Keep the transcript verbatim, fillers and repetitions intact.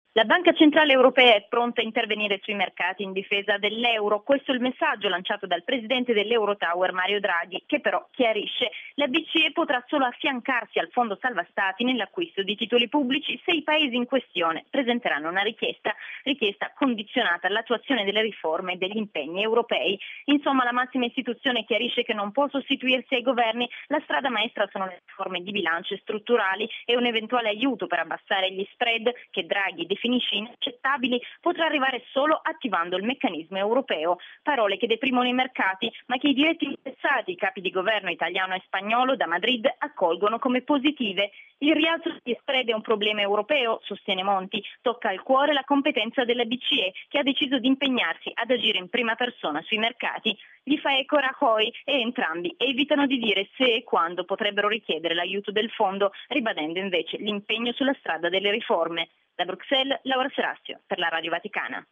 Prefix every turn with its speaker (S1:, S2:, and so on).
S1: La Banca Centrale Europea è pronta a intervenire sui mercati in difesa dell'euro. Questo è il messaggio lanciato dal presidente dell'Eurotower Mario Draghi, che però chiarisce: la B C E potrà solo affiancarsi al Fondo Salva Stati nell'acquisto di titoli pubblici se i paesi in questione presenteranno una richiesta, richiesta condizionata all'attuazione delle riforme e degli impegni europei. Insomma, la massima istituzione chiarisce che non può sostituirsi ai governi. La strada maestra sono le riforme di bilancio e strutturali e un eventuale aiuto per abbassare gli spread, che Draghi definisce inaccettabili, potrà arrivare solo attivando il meccanismo europeo. Parole che deprimono i mercati, ma che i diretti interessati, i capi di governo italiano e spagnolo, da Madrid accolgono come positive. Il rialzo degli spread è un problema europeo, sostiene Monti. Tocca al cuore la competenza della B C E, che ha deciso di impegnarsi ad agire in prima persona sui mercati. Gli fa eco Rajoy e entrambi evitano di dire se e quando potrebbero richiedere l'aiuto del fondo, ribadendo invece l'impegno sulla strada delle riforme. Da Bruxelles, Laura Serastio, per la Radio Vaticana.